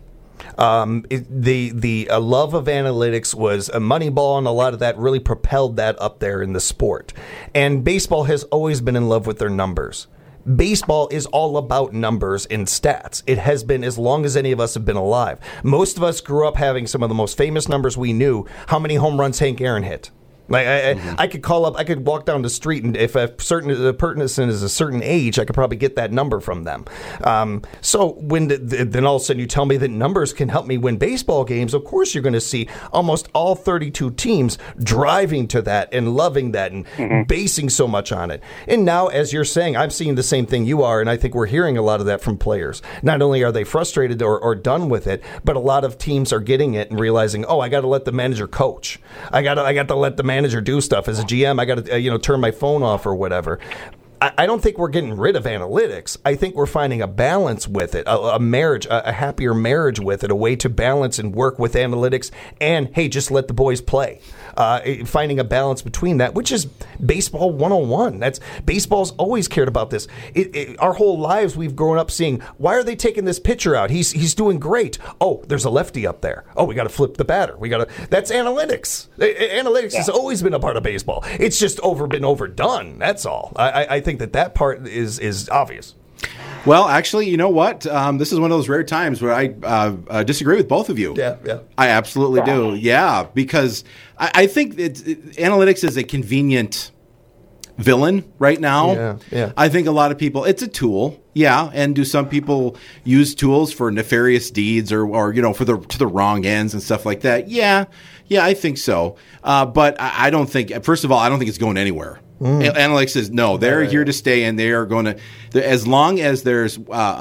Speaker 1: The love of analytics was a Moneyball, and a lot of that really propelled that up there in the sport. And baseball has always been in love with their numbers. Baseball is all about numbers and stats. It has been as long as any of us have been alive. Most of us grew up having some of the most famous numbers we knew. How many home runs Hank Aaron hit? Like I could call up, I could walk down the street, and if the person is a certain age, I could probably get that number from them. So when then all of a sudden you tell me that numbers can help me win baseball games, of course you're going to see almost all 32 teams driving to that and loving that and basing so much on it. And now, as you're saying, I'm seeing the same thing you are, and I think we're hearing a lot of that from players. Not only are they frustrated or done with it, but a lot of teams are getting it and realizing, I got to let the manager coach. I got to let the manager do stuff. As a GM, I got to turn my phone off or whatever. I don't think we're getting rid of analytics. I think we're finding a balance with it, a marriage, a happier marriage with it, a way to balance and work with analytics and, hey, just let the boys play. Finding a balance between that, which is baseball 101. Baseball's always cared about this. Our whole lives we've grown up seeing, why are they taking this pitcher out? He's doing great. Oh, there's a lefty up there. Oh, we got to flip the batter. That's analytics. Analytics has always been a part of baseball. It's just been overdone. That's all. I think that part is obvious.
Speaker 2: Well, actually, you know what? This is one of those rare times where I disagree with both of you.
Speaker 1: Yeah.
Speaker 2: I absolutely do. Yeah, because I think analytics is a convenient villain right now.
Speaker 1: Yeah.
Speaker 2: I think a lot of people, it's a tool. Yeah, and do some people use tools for nefarious deeds or to the wrong ends and stuff like that? Yeah, I think so. But I don't think. First of all, I don't think it's going anywhere. Analytics says no. They're here to stay, and they are going to. As long as there's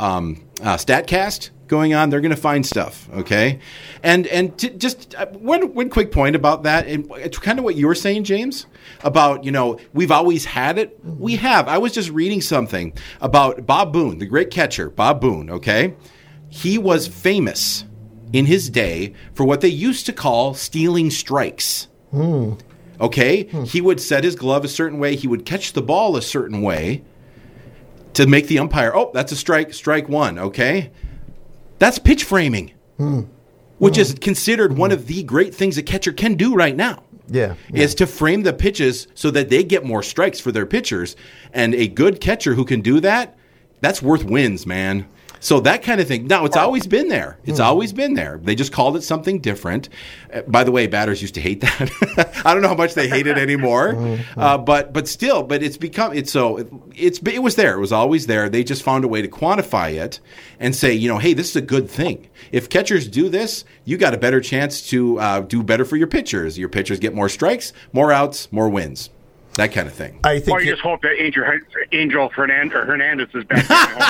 Speaker 2: StatCast going on, they're going to find stuff. Okay, and just one quick point about that, and it's kind of what you were saying, James, about we've always had it. We have. I was just reading something about Bob Boone, the great catcher, Bob Boone. Okay, he was famous in his day for what they used to call stealing strikes. Okay? He would set his glove a certain way. He would catch the ball a certain way to make the umpire, that's a strike one, okay? That's pitch framing, which is considered one of the great things a catcher can do right now.
Speaker 1: Yeah.
Speaker 2: Is to frame the pitches so that they get more strikes for their pitchers. And a good catcher who can do that, that's worth wins, man. So that kind of thing. Now, it's always been there. It's always been there. They just called it something different. By the way, batters used to hate that. I don't know how much they hate it anymore. But still, it's become it was there. It was always there. They just found a way to quantify it and say, hey, this is a good thing. If catchers do this, you got a better chance to do better for your pitchers. Your pitchers get more strikes, more outs, more wins. That kind of thing.
Speaker 5: I think. Or you just hope that Angel Hernandez is back.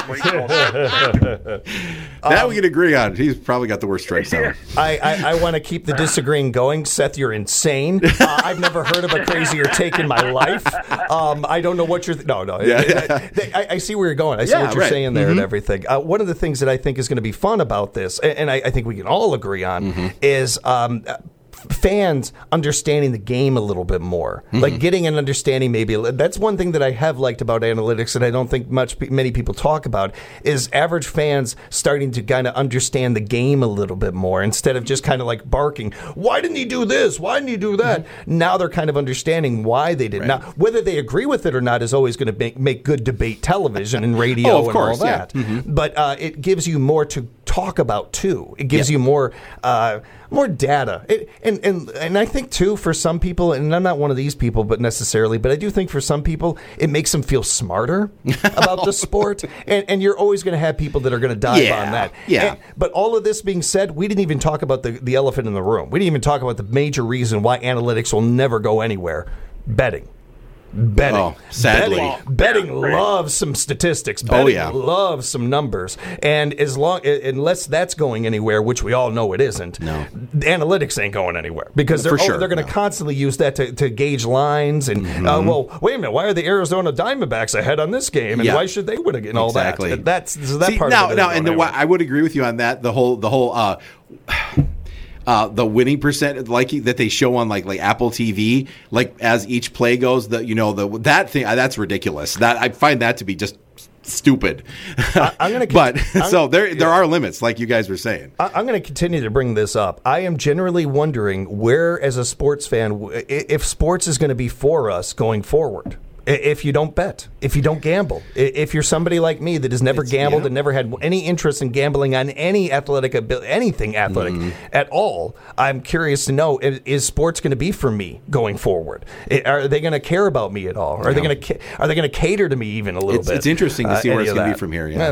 Speaker 2: That we can agree on. He's probably got the worst strikes out.
Speaker 1: I want to keep the disagreeing going. Seth, you're insane. I've never heard of a crazier take in my life. I don't know what you're. No. Yeah. I see where you're going. I see what you're saying there and everything. One of the things that I think is going to be fun about this, and I think we can all agree on, is. fans understanding the game a little bit more, like getting an understanding. Maybe that's one thing that I have liked about analytics, and I don't think many people talk about, is average fans starting to kind of understand the game a little bit more instead of just kind of like barking, "Why didn't he do this? Why didn't he do that?" Now they're kind of understanding why they did. Now, whether they agree with it or not is always going to make good debate television and radio and all that. But it gives you more to talk about too. It gives you more data. And I think too, for some people, and I'm not one of these people, but I do think for some people it makes them feel smarter about the sport. And you're always going to have people that are going to dive on that.
Speaker 2: Yeah.
Speaker 1: But all of this being said, we didn't even talk about the elephant in the room. We didn't even talk about the major reason why analytics will never go anywhere: betting.
Speaker 2: Oh, sadly.
Speaker 1: Betting loves some statistics. Betting loves some numbers. And unless that's going anywhere, which we all know it isn't, analytics ain't going anywhere, because they're going to constantly use that to gauge lines and well, wait a minute, why are the Arizona Diamondbacks ahead on this game, and why should they win again? All that. That's that part of it.
Speaker 2: I would agree with you on that. The whole the winning percent that they show on like Apple TV, like as each play goes, that thing that's ridiculous. That I find that to be just stupid. There are limits, like you guys were saying.
Speaker 1: I'm going to continue to bring this up. I am generally wondering where, as a sports fan, if sports is going to be for us going forward. If you don't bet, if you don't gamble, if you're somebody like me that has never gambled and never had any interest in gambling on any anything athletic at all, I'm curious to know, is sports going to be for me going forward? Are they going to care about me at all? Are they going to cater to me even a little bit?
Speaker 2: It's interesting to see where it's going to be from here. Yeah,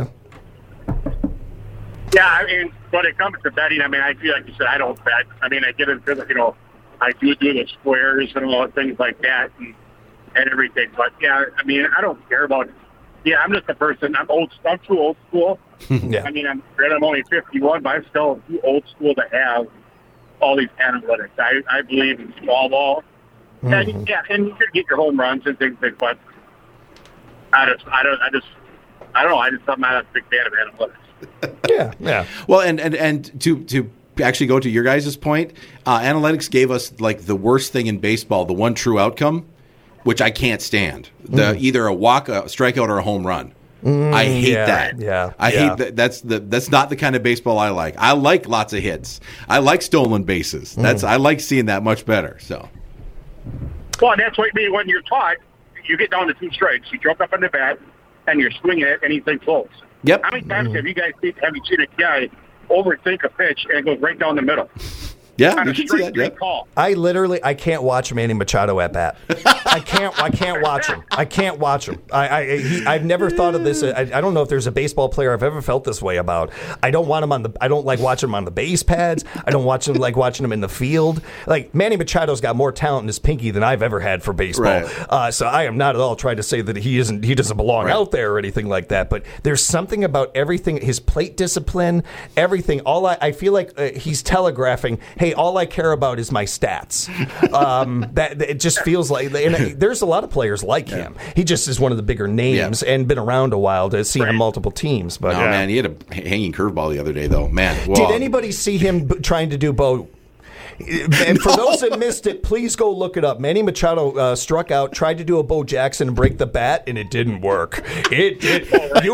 Speaker 5: I mean, when it comes to betting, I mean, I feel like you said, I don't bet. I mean, I get into I do the squares and all things like that. And everything, but I mean, I don't care about. I'm just a person. I'm too old school. I mean, I'm only 51, but I'm still too old school to have all these analytics. I believe in small ball. And you can get your home runs and things, but I don't know. I'm not a big fan of analytics.
Speaker 1: Yeah.
Speaker 2: Well, and to actually go to your guys' point, analytics gave us like the worst thing in baseball, the one true outcome, which I can't stand. Either a walk, a strikeout, or a home run. I hate that.
Speaker 1: Yeah,
Speaker 2: I hate that. That's not the kind of baseball I like. I like lots of hits. I like stolen bases. I like seeing that much better. So,
Speaker 5: well, that's what when you're taught, you get down to 2 strikes. You jump up on the bat and you're swinging at anything close.
Speaker 2: Yep.
Speaker 5: How many times have you seen a guy overthink a pitch and it goes right down the middle?
Speaker 2: Yeah, you can see that. Yep.
Speaker 1: I can't watch Manny Machado at bat. I can't watch him. I can't watch him. I've never thought of this. I don't know if there's a baseball player I've ever felt this way about. I don't like watching him on the base pads. I don't like watching him in the field. Like, Manny Machado's got more talent in his pinky than I've ever had for baseball. Right. So I am not at all trying to say that he doesn't belong out there or anything like that. But there's something about everything, his plate discipline, everything. I feel like he's telegraphing, hey, all I care about is my stats. That it just feels like, and there's a lot of players like him. He just is one of the bigger names and been around a while to see him multiple teams. But
Speaker 2: man, he had a hanging curveball the other day, though. Man, whoa.
Speaker 1: Did anybody see him trying to do Bo? And for those that missed it, please go look it up. Manny Machado struck out, tried to do a Bo Jackson and break the bat, and it didn't work. It did.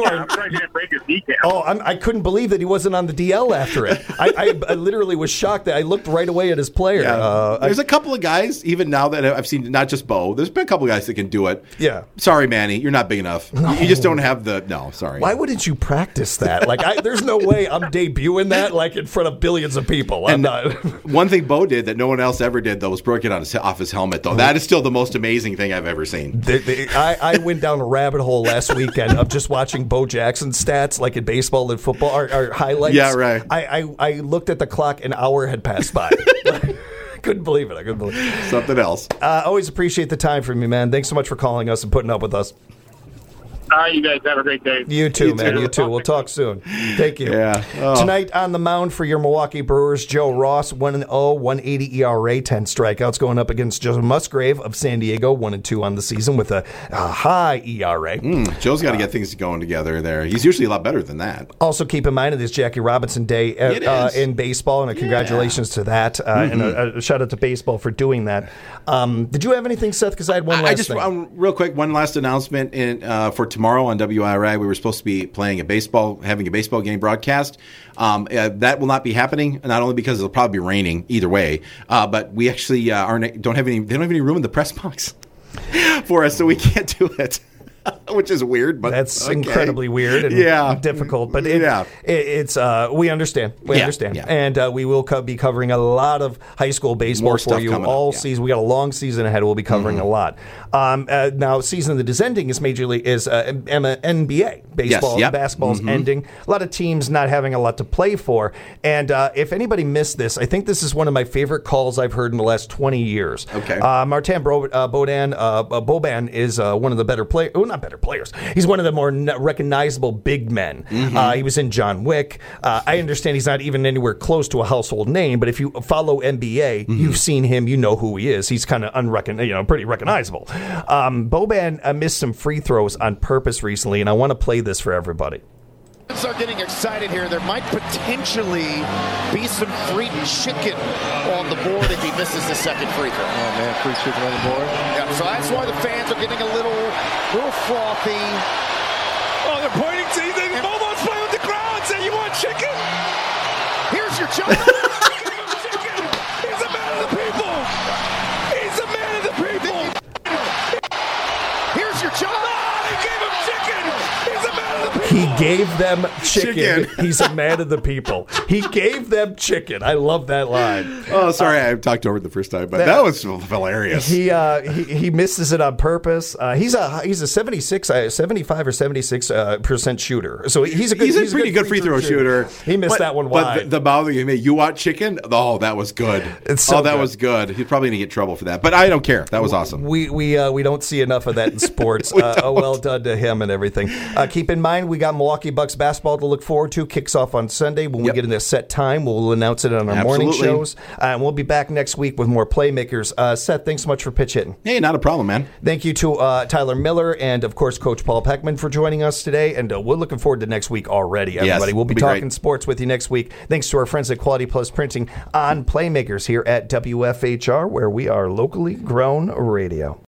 Speaker 1: I couldn't believe that he wasn't on the DL after it. I literally was shocked that I looked right away at his player.
Speaker 2: Yeah. There's a couple of guys, even now that I've seen, not just Bo, there's been a couple of guys that can do it.
Speaker 1: Yeah.
Speaker 2: Sorry, Manny, you're not big enough. No. You just don't have sorry.
Speaker 1: Why wouldn't you practice that? There's no way I'm debuting that in front of billions of people. I'm not.
Speaker 2: One thing Bo did that no one else ever did, though, was broke it off his helmet, though. That is still the most amazing thing I've ever seen.
Speaker 1: I went down a rabbit hole last weekend of just watching Bo Jackson stats, like in baseball and football, or highlights.
Speaker 2: Yeah, right.
Speaker 1: I looked at the clock, an hour had passed by. Couldn't believe it.
Speaker 2: Something else.
Speaker 1: Always appreciate the time from you, man. Thanks so much for calling us and putting up with us.
Speaker 5: All right, you guys have a great day.
Speaker 1: You too, man. You too. We'll talk soon. Thank you.
Speaker 2: Yeah. Oh.
Speaker 1: Tonight on the mound for your Milwaukee Brewers, Joe Ross, 1-0, 180 ERA, 10 strikeouts, going up against Joe Musgrave of San Diego, 1-2 on the season with a high ERA.
Speaker 2: Joe's got to get things going together there. He's usually a lot better than that.
Speaker 1: Also, keep in mind it is Jackie Robinson Day in baseball, and a congratulations to that, and a shout out to baseball for doing that. Did you have anything, Seth? Because I had one last thing.
Speaker 2: Real quick, one last announcement for tomorrow on WIRI. We were supposed to be having a baseball game broadcast. That will not be happening, not only because it'll probably be raining either way, but we actually don't have any room in the press box for us, so we can't do it. Which is weird, but
Speaker 1: that's incredibly weird and difficult. But it's we understand. We understand, and we will be covering a lot of high school baseball for you all season. We got a long season ahead. We'll be covering a lot. Now, season that is ending is NBA baseball. Basketball's ending. A lot of teams not having a lot to play for. And if anybody missed this, I think this is one of my favorite calls I've heard in the last 20 years.
Speaker 2: Okay,
Speaker 1: Martin Boban is one of the better players. Not better players. He's one of the more recognizable big men. He was in John Wick. I understand he's not even anywhere close to a household name, but if you follow NBA, you've seen him. You know who he is. He's kind of pretty recognizable. Boban missed some free throws on purpose recently, and I want to play this for everybody.
Speaker 6: Are getting excited here. There might potentially be some free chicken on the board if he misses the second free throw.
Speaker 7: Oh man, free chicken on the board.
Speaker 6: Yeah, so that's why the fans are getting a little frothy.
Speaker 7: Oh, they're pointing to you. Bobo's playing with the crowd. Say, you want chicken?
Speaker 6: Here's your job.
Speaker 7: Chicken. He's a man of the people. He's a man of the people.
Speaker 6: Here's your job.
Speaker 7: He gave him chicken. He's a man of the people.
Speaker 1: He gave them chicken. He's a man of the people. He gave them chicken. I love that line.
Speaker 2: Oh, sorry, I talked over it the first time, but that was hilarious.
Speaker 1: He misses it on purpose. He's a 75 or 76% shooter. So he's a
Speaker 2: pretty good free throw shooter.
Speaker 1: He missed that one wide.
Speaker 2: But the mouth you made, you want chicken? Oh, that was good. That was good. He's probably going to get trouble for that, but I don't care. That was awesome.
Speaker 1: We don't see enough of that in sports. Well done to him and everything. Keep in mind, we got Milwaukee Bucks basketball to look forward to. Kicks off on Sunday. When we get in a set time, we'll announce it on our morning shows. And we'll be back next week with more playmakers. Seth, thanks so much for pitch hitting.
Speaker 2: Hey, not a problem, man.
Speaker 1: Thank you to Tyler Miller and, of course, Coach Paul Peckman for joining us today. And we're looking forward to next week already, everybody.
Speaker 2: Yes,
Speaker 1: we'll be talking sports with you next week. Thanks to our friends at Quality Plus Printing on Playmakers here at WFHR, where we are locally grown radio.